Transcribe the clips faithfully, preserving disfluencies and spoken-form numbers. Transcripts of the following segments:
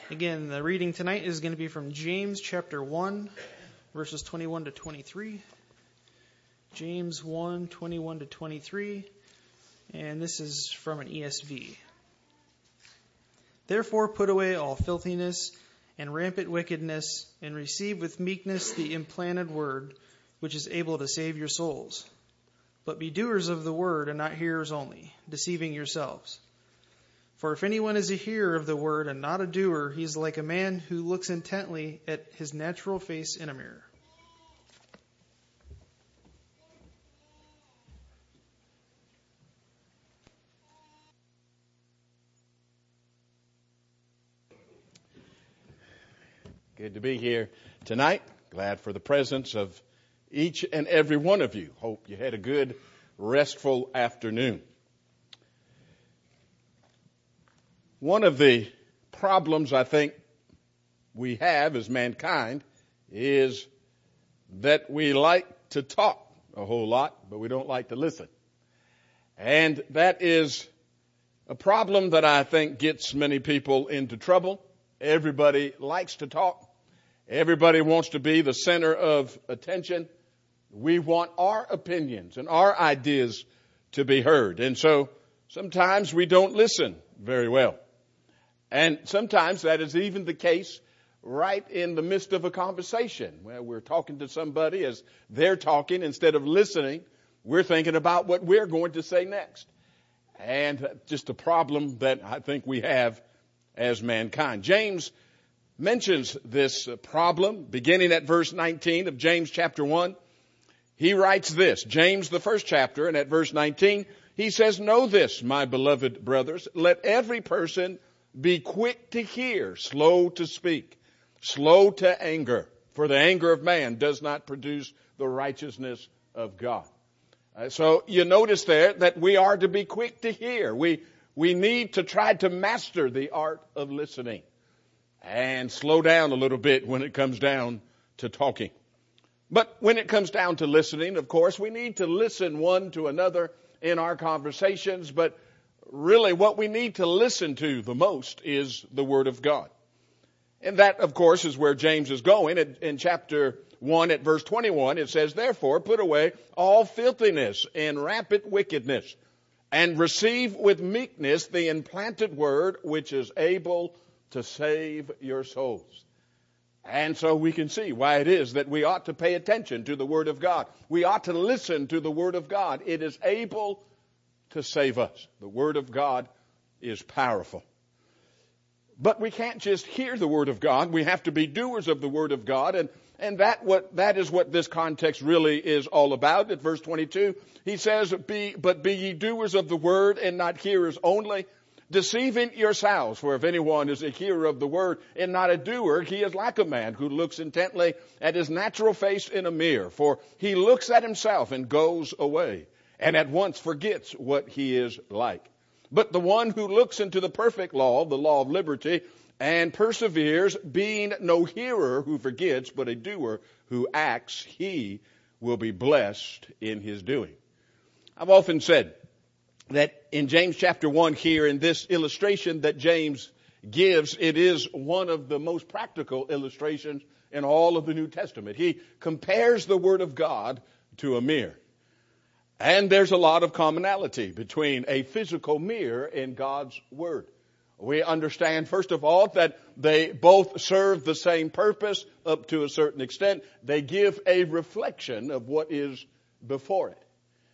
Again, the reading tonight is going to be from James chapter one, verses twenty-one to twenty-three. James one, twenty-one to twenty-three. And this is from an E S V. Therefore put away all filthiness and rampant wickedness, and receive with meekness the implanted word, which is able to save your souls. But be doers of the word, and not hearers only, deceiving yourselves. For if anyone is a hearer of the word and not a doer, he is like a man who looks intently at his natural face in a mirror. Good to be here tonight. Glad for the presence of each and every one of you. Hope you had a good, restful afternoon. One of the problems I think we have as mankind is that we like to talk a whole lot, but we don't like to listen. And that is a problem that I think gets many people into trouble. Everybody likes to talk. Everybody wants to be the center of attention. We want our opinions and our ideas to be heard. And so sometimes we don't listen very well. And sometimes that is even the case right in the midst of a conversation where we're talking to somebody as they're talking. Instead of listening, we're thinking about what we're going to say next. And just a problem that I think we have as mankind. James mentions this problem beginning at verse nineteen of James chapter one. He writes this, James the first chapter, and at verse nineteen, he says, "Know this, my beloved brothers, let every person be quick to hear, slow to speak, slow to anger, for the anger of man does not produce the righteousness of God." Uh, so you notice there that we are to be quick to hear. We We need to try to master the art of listening and slow down a little bit when it comes down to talking. But when it comes down to listening, of course, we need to listen one to another in our conversations. But really what we need to listen to the most is the Word of God. And that, of course, is where James is going. In, in chapter one at verse twenty-one, it says, "Therefore put away all filthiness and rampant wickedness, and receive with meekness the implanted word, which is able to save your souls." And so we can see why it is that we ought to pay attention to the Word of God. We ought to listen to the Word of God. It is able to save us. The Word of God is powerful. But we can't just hear the Word of God. We have to be doers of the Word of God. And, and that what, that is what this context really is all about. At verse twenty-two, he says, be, "But be ye doers of the Word and not hearers only, deceiving yourselves. For if anyone is a hearer of the Word and not a doer, he is like a man who looks intently at his natural face in a mirror. For he looks at himself and goes away, and at once forgets what he is like. But the one who looks into the perfect law, the law of liberty, and perseveres, being no hearer who forgets, but a doer who acts, he will be blessed in his doing." I've often said that in James chapter one here, in this illustration that James gives, it is one of the most practical illustrations in all of the New Testament. He compares the Word of God to a mirror. And there's a lot of commonality between a physical mirror and God's Word. We understand, first of all, that they both serve the same purpose up to a certain extent. They give a reflection of what is before it.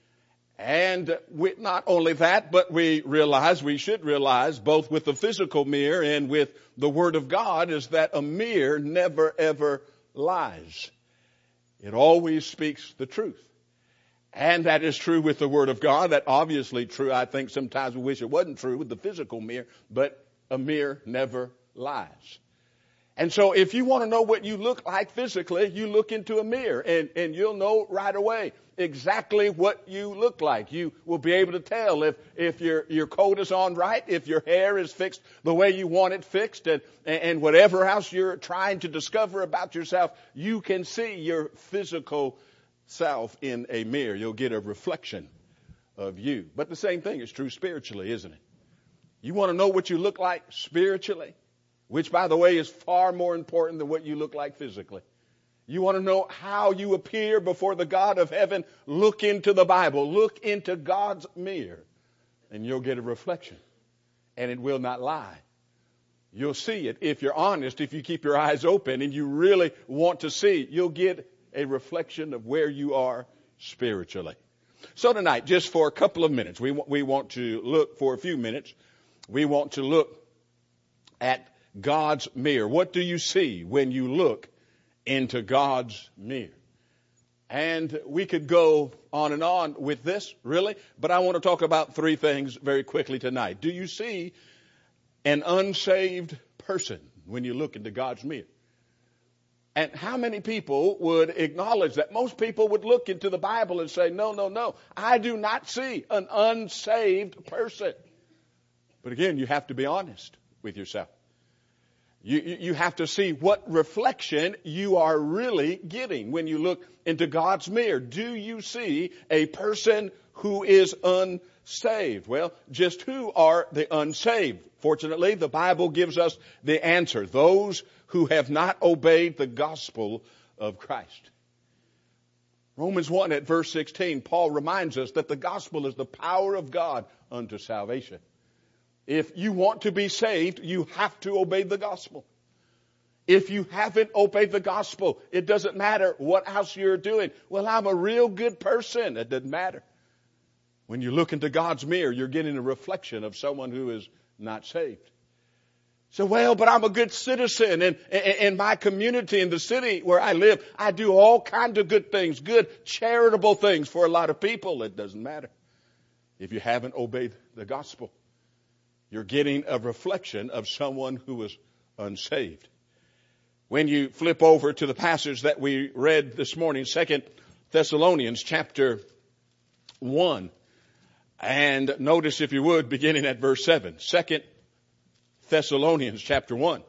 And we, not only that, but we realize, we should realize, both with the physical mirror and with the Word of God, is that a mirror never, ever lies. It always speaks the truth. And that is true with the Word of God. That obviously true. I think sometimes we wish it wasn't true with the physical mirror, but a mirror never lies. And so if you want to know what you look like physically, you look into a mirror and, and you'll know right away exactly what you look like. You will be able to tell if, if your, your coat is on right, if your hair is fixed the way you want it fixed, and, and whatever else you're trying to discover about yourself, you can see your physical self in a mirror. You'll get a reflection of you. But the same thing is true spiritually, isn't it? You want to know what you look like spiritually? which, by the way, is far more important than what you look like physically. You want to know how you appear before the God of heaven? Look into the Bible. Look into God's mirror, and you'll get a reflection, and it will not lie. You'll see it if you're honest, if you keep your eyes open and you really want to see. You'll get a reflection of where you are spiritually. So tonight, just for a couple of minutes, we, we want to look for a few minutes. We want to look at God's mirror. What do you see when you look into God's mirror? And we could go on and on with this, really, but I want to talk about three things very quickly tonight. Do you see an unsaved person when you look into God's mirror? And how many people would acknowledge that? Most people would look into the Bible and say, no, no, no, I do not see an unsaved person. But again, you have to be honest with yourself. You, you have to see what reflection you are really getting when you look into God's mirror. Do you see a person who is unsaved? Well, just who are the unsaved? Fortunately, the Bible gives us the answer. Those who have not obeyed the gospel of Christ. Romans one at verse sixteen, Paul reminds us that the gospel is the power of God unto salvation. If you want to be saved, you have to obey the gospel. If you haven't obeyed the gospel, it doesn't matter what else you're doing. Well, I'm a real good person. It doesn't matter. When you look into God's mirror, you're getting a reflection of someone who is not saved. So, well, but I'm a good citizen in, in, in my community, in the city where I live. I do all kinds of good things, good charitable things for a lot of people. It doesn't matter. If you haven't obeyed the gospel, you're getting a reflection of someone who is unsaved. When you flip over to the passage that we read this morning, Second Thessalonians chapter one, and notice, if you would, beginning at verse seven. Second Thessalonians chapter one.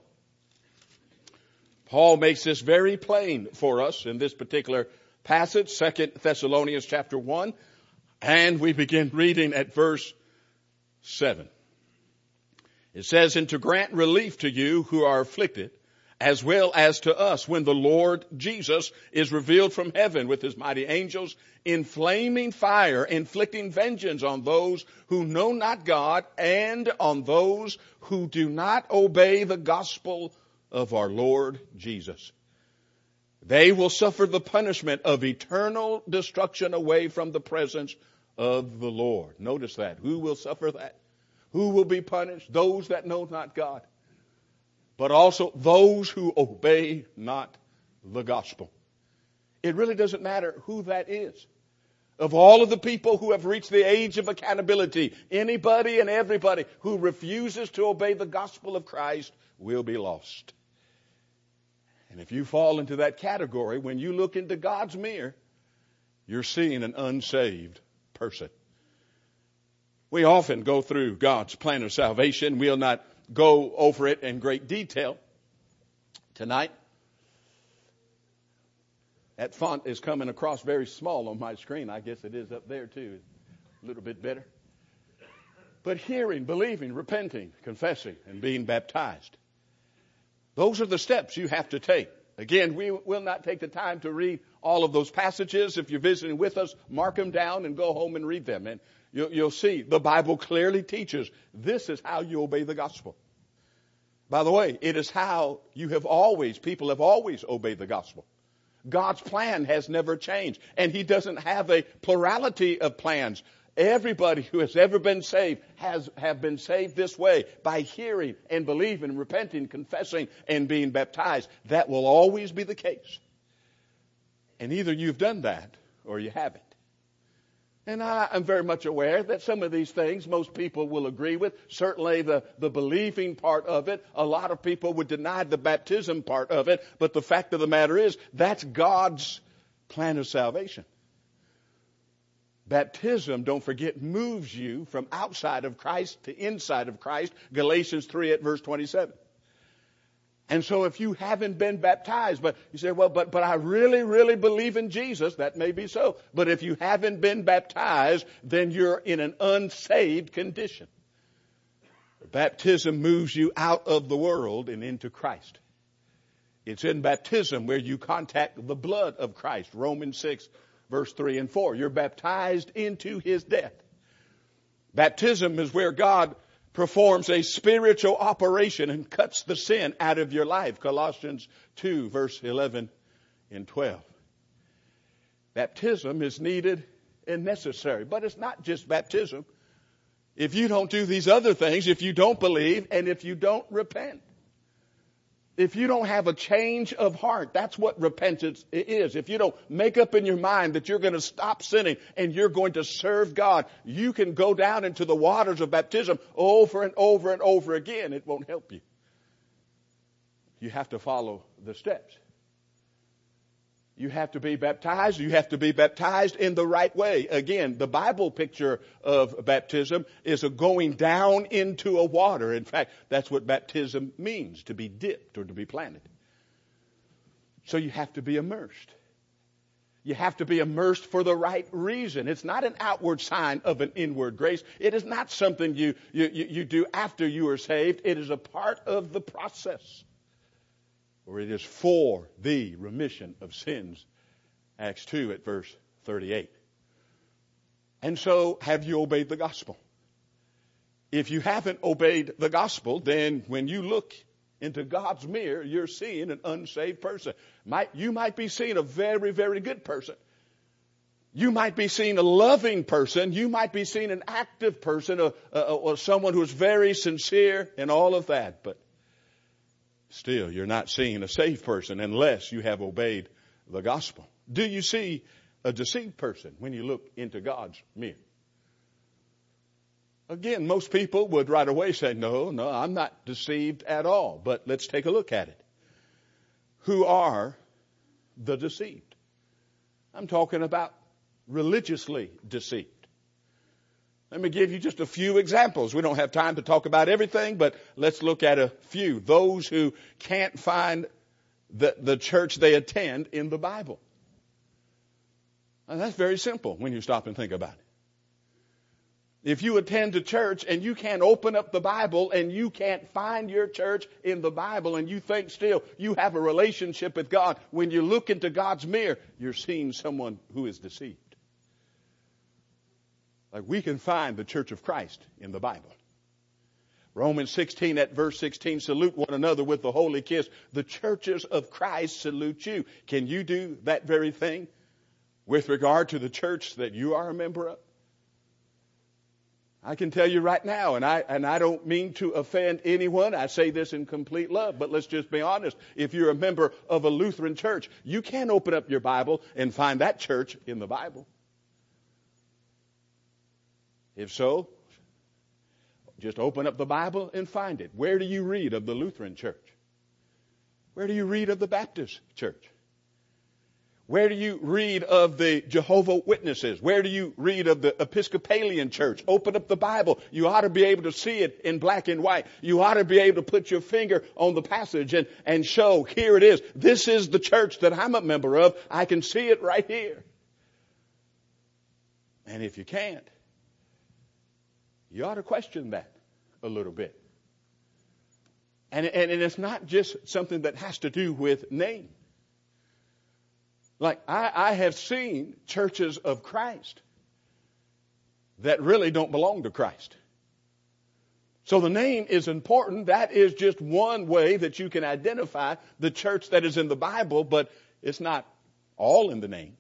Paul makes this very plain for us in this particular passage, Second Thessalonians chapter one, and we begin reading at verse seven. It says, and to grant relief to you who are afflicted, as well as to us when the Lord Jesus is revealed from heaven with his mighty angels in flaming fire, inflicting vengeance on those who know not God and on those who do not obey the gospel of our Lord Jesus. They will suffer the punishment of eternal destruction away from the presence of the Lord. Notice that. Who will suffer that? Who will be punished? Those that know not God. But also those who obey not the gospel. It really doesn't matter who that is. Of all of the people who have reached the age of accountability, anybody and everybody who refuses to obey the gospel of Christ will be lost. And if you fall into that category, when you look into God's mirror, you're seeing an unsaved person. We often go through God's plan of salvation. We'll not go over it in great detail tonight. That font is coming across very small on my screen. I guess it is up there too. A little bit better. But hearing, believing, repenting, confessing, and being baptized. Those are the steps you have to take. Again, we will not take the time to read all of those passages. If you're visiting with us, mark them down and go home and read them. And you'll, you'll see the Bible clearly teaches this is how you obey the gospel. By the way, it is how you have always, people have always obeyed the gospel. God's plan has never changed. And he doesn't have a plurality of plans. Everybody who has ever been saved has have been saved this way, by hearing and believing, repenting, confessing, and being baptized. That will always be the case. And either you've done that or you haven't. And I am very much aware that some of these things most people will agree with. Certainly the, the believing part of it. A lot of people would deny the baptism part of it. But the fact of the matter is, that's God's plan of salvation. Baptism, don't forget, moves you from outside of Christ to inside of Christ. Galatians three at verse twenty-seven. And so if you haven't been baptized, but you say, well, but, but I really, really believe in Jesus, that may be so. But if you haven't been baptized, then you're in an unsaved condition. Baptism moves you out of the world and into Christ. It's in baptism where you contact the blood of Christ. Romans six, verse three and four. You're baptized into his death. Baptism is where God performs a spiritual operation and cuts the sin out of your life. Colossians two, verse eleven and twelve. Baptism is needed and necessary. But it's not just baptism. If you don't do these other things, if you don't believe, and if you don't repent, if you don't have a change of heart, that's what repentance is. If you don't make up in your mind that you're going to stop sinning and you're going to serve God, you can go down into the waters of baptism over and over and over again. It won't help you. You have to follow the steps. You have to be baptized. You have to be baptized in the right way. Again, the Bible picture of baptism is a going down into a water. In fact, that's what baptism means, to be dipped or to be planted. So you have to be immersed. You have to be immersed for the right reason. It's not an outward sign of an inward grace. It is not something you, you, you do after you are saved. It is a part of the process. Or it is for the remission of sins. Acts two at verse thirty-eight. And so, have you obeyed the gospel? If you haven't obeyed the gospel, then when you look into God's mirror, you're seeing an unsaved person. Might, you might be seeing a very, very good person. You might be seeing a loving person. You might be seeing an active person, or, or someone who's very sincere and all of that. But still, you're not seeing a saved person unless you have obeyed the gospel. Do you see a deceived person when you look into God's mirror? Again, most people would right away say, no, no, I'm not deceived at all. But let's take a look at it. Who are the deceived? I'm talking about religiously deceived. Let me give you just a few examples. We don't have time to talk about everything, but let's look at a few. Those who can't find the, the church they attend in the Bible. And that's very simple when you stop and think about it. If you attend a church and you can't open up the Bible and you can't find your church in the Bible and you think still you have a relationship with God, when you look into God's mirror, you're seeing someone who is deceived. Like we can find the church of Christ in the Bible. Romans sixteen at verse sixteen, salute one another with the holy kiss. The churches of Christ salute you. Can you do that very thing with regard to the church that you are a member of? I can tell you right now, and I, and I don't mean to offend anyone. I say this in complete love, but let's just be honest. If you're a member of a Lutheran church, you can't open up your Bible and find that church in the Bible. If so, just open up the Bible and find it. Where do you read of the Lutheran church? Where do you read of the Baptist church? Where do you read of the Jehovah's Witnesses? Where do you read of the Episcopalian church? Open up the Bible. You ought to be able to see it in black and white. You ought to be able to put your finger on the passage and, and show, here it is. This is the church that I'm a member of. I can see it right here. And if you can't, you ought to question that a little bit. And, and, and it's not just something that has to do with name. Like, I, I have seen churches of Christ that really don't belong to Christ. So the name is important. That is just one way that you can identify the church that is in the Bible, but it's not all in the name.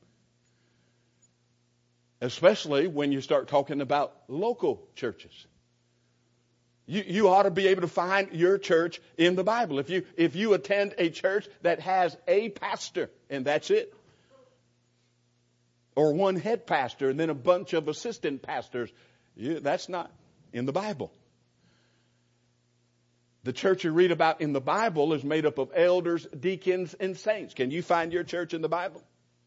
Especially when you start talking about local churches. You, you ought to be able to find your church in the Bible. If you, if you attend a church that has a pastor and that's it, or one head pastor and then a bunch of assistant pastors, you, that's not in the Bible. The church you read about in the Bible is made up of elders, deacons, and saints. Can you find your church in the Bible?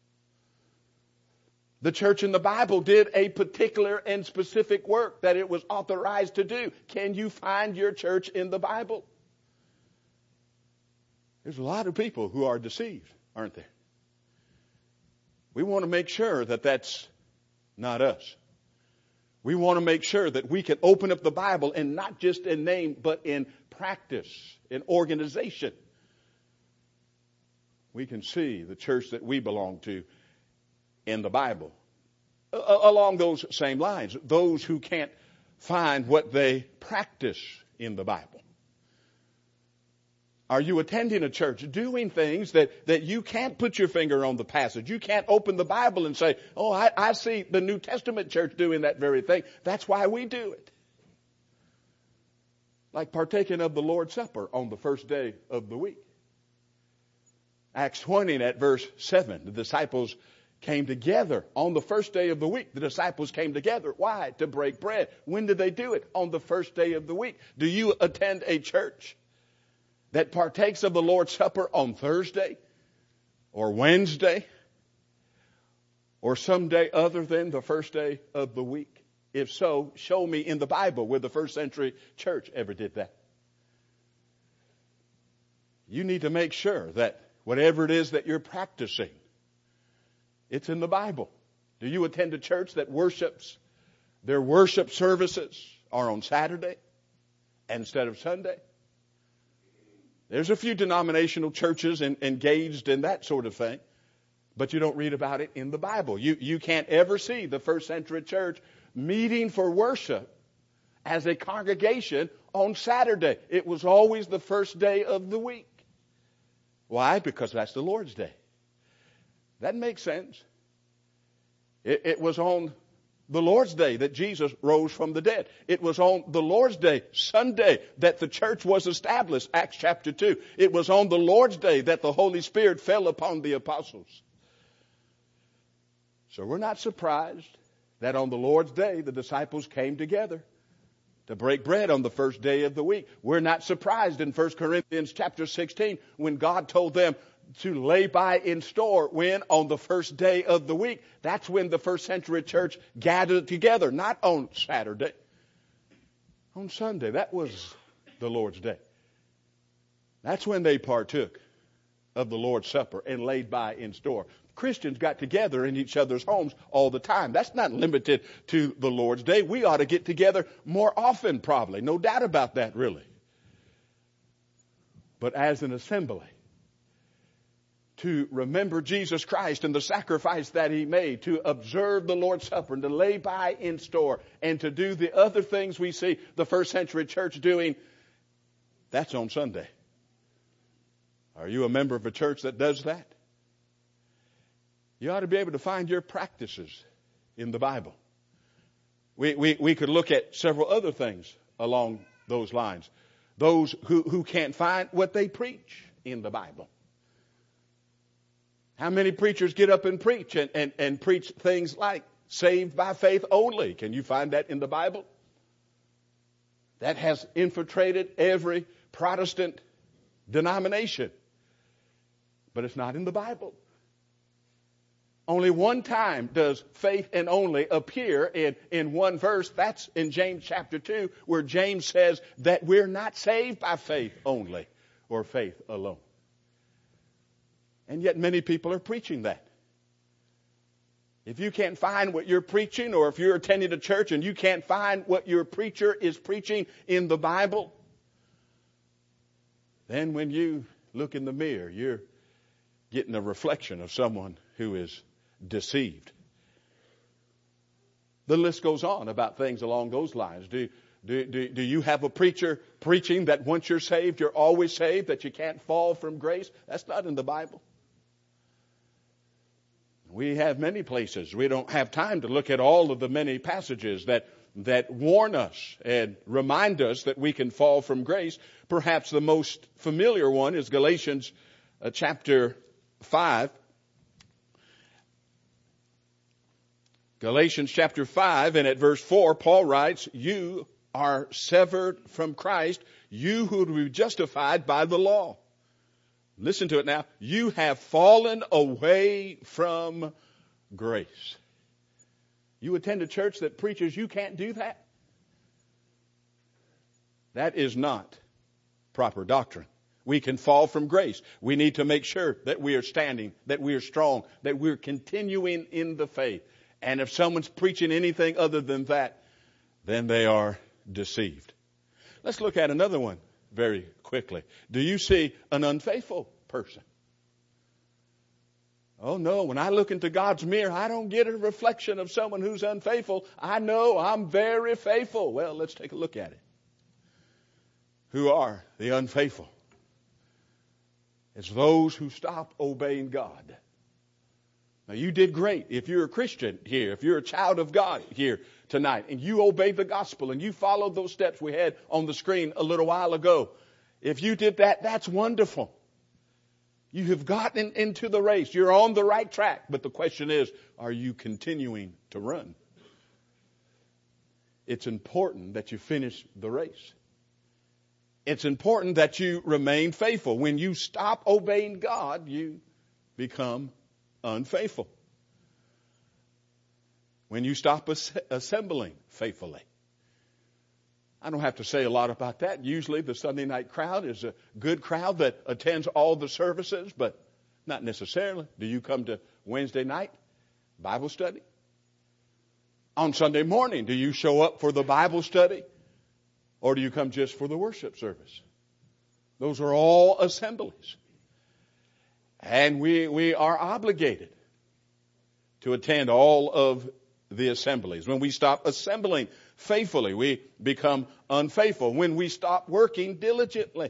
The church in the Bible did a particular and specific work that it was authorized to do. Can you find your church in the Bible? There's a lot of people who are deceived, aren't there? We want to make sure that that's not us. We want to make sure that we can open up the Bible, and not just in name, but in practice, in organization. We can see the church that we belong to in the Bible. A- along those same lines, those who can't find what they practice in the Bible. Are you attending a church doing things that, that you can't put your finger on the passage? You can't open the Bible and say, oh, I, I see the New Testament church doing that very thing. That's why we do it. Like partaking of the Lord's Supper on the first day of the week. Acts twenty at verse seven, the disciples came together on the first day of the week. The disciples came together. Why? To break bread. When did they do it? On the first day of the week. Do you attend a church that partakes of the Lord's Supper on Thursday or Wednesday or some day other than the first day of the week? If so, show me in the Bible where the first century church ever did that. You need to make sure that whatever it is that you're practicing, it's in the Bible. Do you attend a church that worships, their worship services are on Saturday instead of Sunday? There's a few denominational churches in, engaged in that sort of thing, but you don't read about it in the Bible. You, you can't ever see the first century church meeting for worship as a congregation on Saturday. It was always the first day of the week. Why? Because that's the Lord's Day. That makes sense. It, it was on the Lord's Day that Jesus rose from the dead. It was on the Lord's Day, Sunday, that the church was established, Acts chapter two. It was on the Lord's Day that the Holy Spirit fell upon the apostles. So we're not surprised that on the Lord's Day the disciples came together to break bread on the first day of the week. We're not surprised in First Corinthians chapter sixteen when God told them to lay by in store when on the first day of the week. That's when the first century church gathered together, not on Saturday. On Sunday, that was the Lord's Day. That's when they partook of the Lord's Supper and laid by in store. Christians got together in each other's homes all the time. That's not limited to the Lord's Day. We ought to get together more often, probably. No doubt about that, really. But as an assembly, to remember Jesus Christ and the sacrifice that He made, to observe the Lord's Supper and to lay by in store and to do the other things we see the first century church doing, that's on Sunday. Are you a member of a church that does that? You ought to be able to find your practices in the Bible. We, we, we could look at several other things along those lines. Those who, who can't find what they preach in the Bible. How many preachers get up and preach and, and, and preach things like saved by faith only? Can you find that in the Bible? That has infiltrated every Protestant denomination. But it's not in the Bible. Only one time does faith and only appear in, in one verse. That's in James chapter two, where James says that we're not saved by faith only or faith alone. And yet many people are preaching that. If you can't find what you're preaching, or if you're attending a church and you can't find what your preacher is preaching in the Bible, then when you look in the mirror, you're getting a reflection of someone who is deceived. The list goes on about things along those lines. Do, do, do, do you have a preacher preaching that once you're saved, you're always saved, that you can't fall from grace? That's not in the Bible. We have many places. We don't have time to look at all of the many passages that, that warn us and remind us that we can fall from grace. Perhaps the most familiar one is Galatians uh, chapter five. Galatians chapter five, and at verse four, Paul writes, "You are severed from Christ, you who were justified by the law." Listen to it now. "You have fallen away from grace." You attend a church that preaches you can't do that? That is not proper doctrine. We can fall from grace. We need to make sure that we are standing, that we are strong, that we're continuing in the faith. And if someone's preaching anything other than that, then they are deceived. Let's look at another one very quickly. Do you see an unfaithful person? Oh no, when I look into God's mirror, I don't get a reflection of someone who's unfaithful. I know I'm very faithful. Well, let's take a look at it. Who are the unfaithful? It's those who stop obeying God. Now, you did great. If you're a Christian here, if you're a child of God here tonight, and you obeyed the gospel and you followed those steps we had on the screen a little while ago, if you did that, that's wonderful. You have gotten into the race. You're on the right track. But the question is, are you continuing to run? It's important that you finish the race. It's important that you remain faithful. When you stop obeying God, you become unfaithful. When you stop as- assembling faithfully. I don't have to say a lot about that. Usually the Sunday night crowd is a good crowd that attends all the services, but not necessarily. Do you come to Wednesday night Bible study? On Sunday morning, do you show up for the Bible study? Or do you come just for the worship service? Those are all assemblies. And we, we are obligated to attend all of the assemblies. When we stop assembling faithfully, we become unfaithful. When we stop working diligently.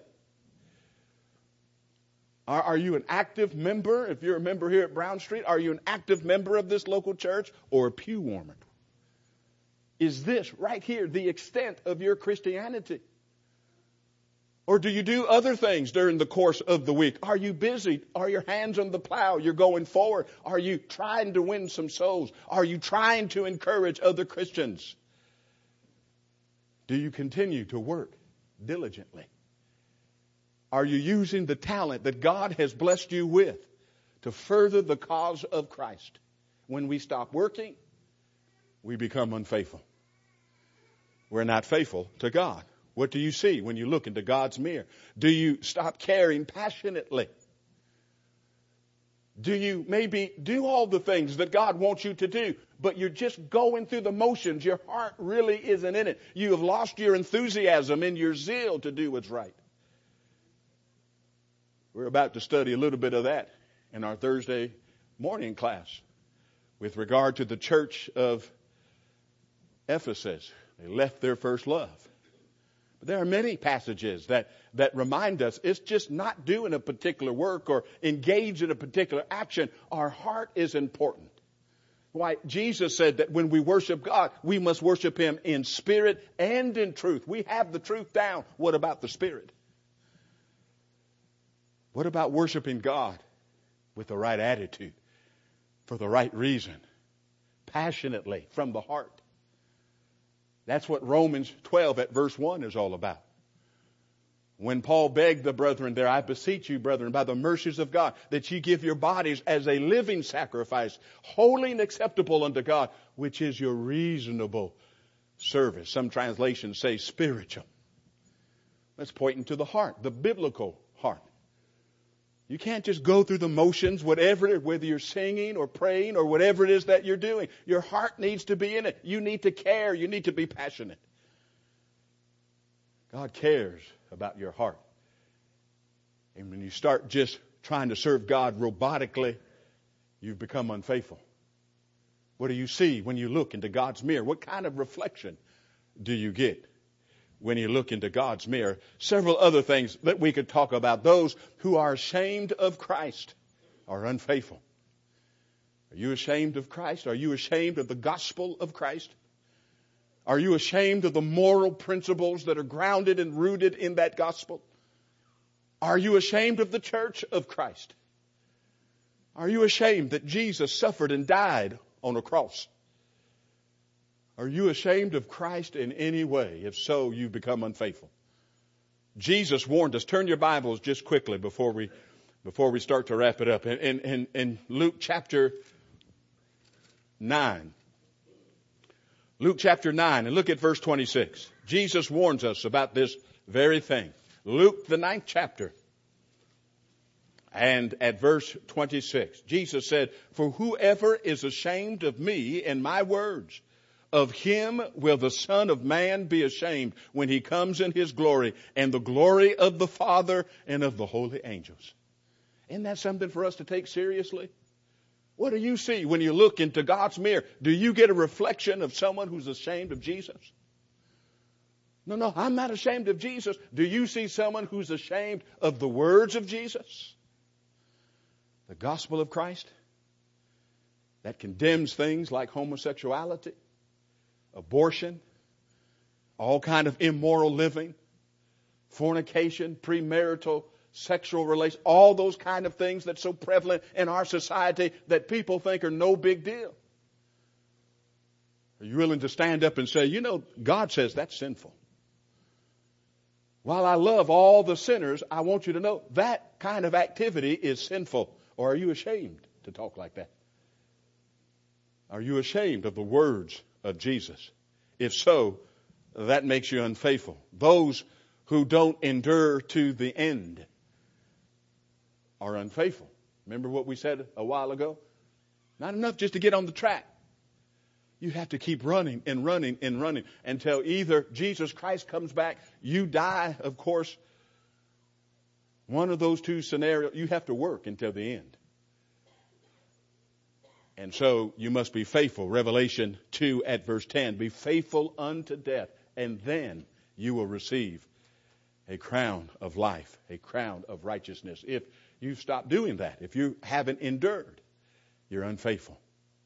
Are, are you an active member? If you're a member here at Brown Street, are you an active member of this local church or a pew warmer? Is this right here the extent of your Christianity? Or do you do other things during the course of the week? Are you busy? Are your hands on the plow? You're going forward. Are you trying to win some souls? Are you trying to encourage other Christians? Do you continue to work diligently? Are you using the talent that God has blessed you with to further the cause of Christ? When we stop working, we become unfaithful. We're not faithful to God. What do you see when you look into God's mirror? Do you stop caring passionately? Do you maybe do all the things that God wants you to do, but you're just going through the motions? Your heart really isn't in it. You have lost your enthusiasm and your zeal to do what's right. We're about to study a little bit of that in our Thursday morning class with regard to the church of Ephesus. They left their first love. But there are many passages that, that remind us it's just not doing a particular work or engage in a particular action. Our heart is important. Why, Jesus said that when we worship God, we must worship Him in spirit and in truth. We have the truth down. What about the spirit? What about worshiping God with the right attitude, for the right reason, passionately, from the heart? That's what Romans twelve at verse one is all about. When Paul begged the brethren there, I beseech you, brethren, by the mercies of God, that ye give your bodies as a living sacrifice, holy and acceptable unto God, which is your reasonable service. Some translations say spiritual. That's pointing to the heart, the biblical heart. You can't just go through the motions, whatever, whether you're singing or praying or whatever it is that you're doing. Your heart needs to be in it. You need to care. You need to be passionate. God cares about your heart. And when you start just trying to serve God robotically, you've become unfaithful. What do you see when you look into God's mirror? What kind of reflection do you get when you look into God's mirror? Several other things that we could talk about. Those who are ashamed of Christ are unfaithful. Are you ashamed of Christ? Are you ashamed of the gospel of Christ? Are you ashamed of the moral principles that are grounded and rooted in that gospel? Are you ashamed of the church of Christ? Are you ashamed that Jesus suffered and died on a cross? Are you ashamed of Christ in any way? If so, you've become unfaithful. Jesus warned us. Turn your Bibles just quickly before we before we start to wrap it up. In, in, in Luke chapter nine. Luke chapter nine, and look at verse twenty-six. Jesus warns us about this very thing. Luke, the ninth chapter. And at verse twenty-six, Jesus said, "For whoever is ashamed of me and my words, of him will the Son of Man be ashamed when he comes in his glory and the glory of the Father and of the holy angels. Isn't that something for us to take seriously? What do you see when you look into God's mirror? Do you get a reflection of someone who's ashamed of Jesus? No, no, I'm not ashamed of Jesus. Do you see someone who's ashamed of the words of Jesus? The gospel of Christ that condemns things like homosexuality, abortion, all kind of immoral living, fornication, premarital sexual relations, all those kind of things that's so prevalent in our society that people think are no big deal. Are you willing to stand up and say, you know, God says that's sinful? While I love all the sinners, I want you to know that kind of activity is sinful. Or are you ashamed to talk like that? Are you ashamed of the words of Jesus? If so, that makes you unfaithful. Those who don't endure to the end are unfaithful. Remember what we said a while ago? Not enough just to get on the track. You have to keep running and running and running until either Jesus Christ comes back, you die, of course. One of those two scenarios, you have to work until the end. And so you must be faithful. Revelation two at verse ten. Be faithful unto death, and then you will receive a crown of life, a crown of righteousness. If you stop doing that, if you haven't endured, you're unfaithful.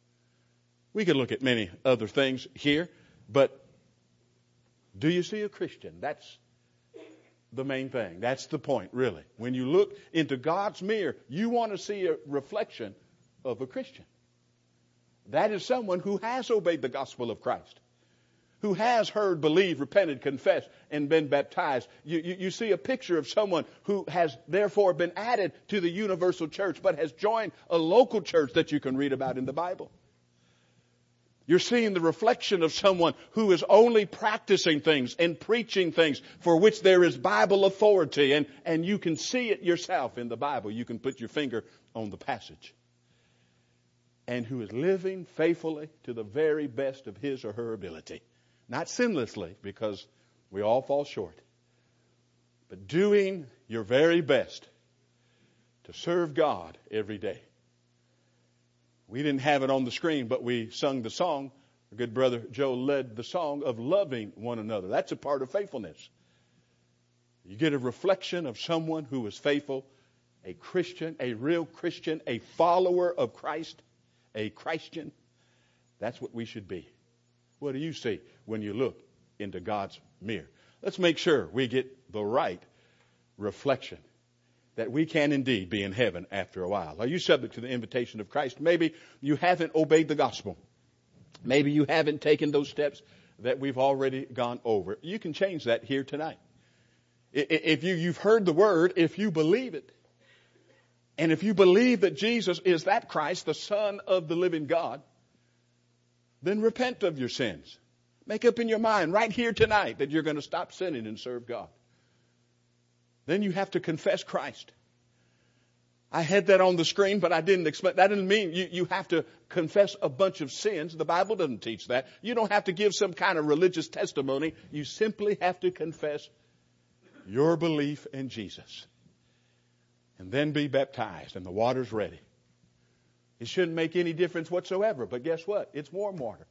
We could look at many other things here, but do you see a Christian? That's the main thing. That's the point, really. When you look into God's mirror, you want to see a reflection of a Christian. That is someone who has obeyed the gospel of Christ, who has heard, believed, repented, confessed, and been baptized. You, you, you see a picture of someone who has therefore been added to the universal church, but has joined a local church that you can read about in the Bible. You're seeing the reflection of someone who is only practicing things and preaching things for which there is Bible authority, and, and you can see it yourself in the Bible. You can put your finger on the passage. And who is living faithfully to the very best of his or her ability. Not sinlessly, because we all fall short, but doing your very best to serve God every day. We didn't have it on the screen, but we sung the song. Our good brother Joe led the song of loving one another. That's a part of faithfulness. You get a reflection of someone who is faithful, a Christian, a real Christian, a follower of Christ, a Christian. That's what we should be. What do you see when you look into God's mirror? Let's make sure we get the right reflection, that we can indeed be in heaven after a while. Are you subject to the invitation of Christ? Maybe you haven't obeyed the gospel. Maybe you haven't taken those steps that we've already gone over. You can change that here tonight. If you, you've heard the word, if you believe it, and if you believe that Jesus is that Christ, the Son of the living God, then repent of your sins. Make up in your mind right here tonight that you're going to stop sinning and serve God. Then you have to confess Christ. I had that on the screen, but I didn't explain. That didn't mean you, you have to confess a bunch of sins. The Bible doesn't teach that. You don't have to give some kind of religious testimony. You simply have to confess your belief in Jesus. And then be baptized, and the water's ready. It shouldn't make any difference whatsoever, but guess what? It's warm water.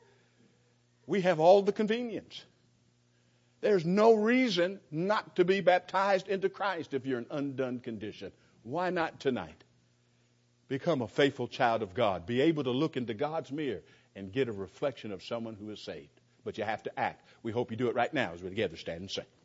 We have all the convenience. There's no reason not to be baptized into Christ if you're in undone condition. Why not tonight? Become a faithful child of God. Be able to look into God's mirror and get a reflection of someone who is saved. But you have to act. We hope you do it right now as we together stand and sing.